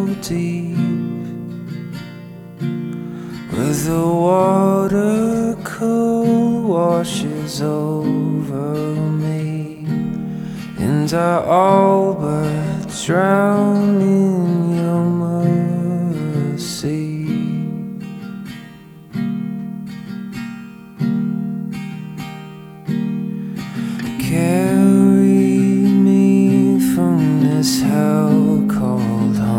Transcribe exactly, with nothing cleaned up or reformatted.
deep, where the water cool washes over me, and I all but drown in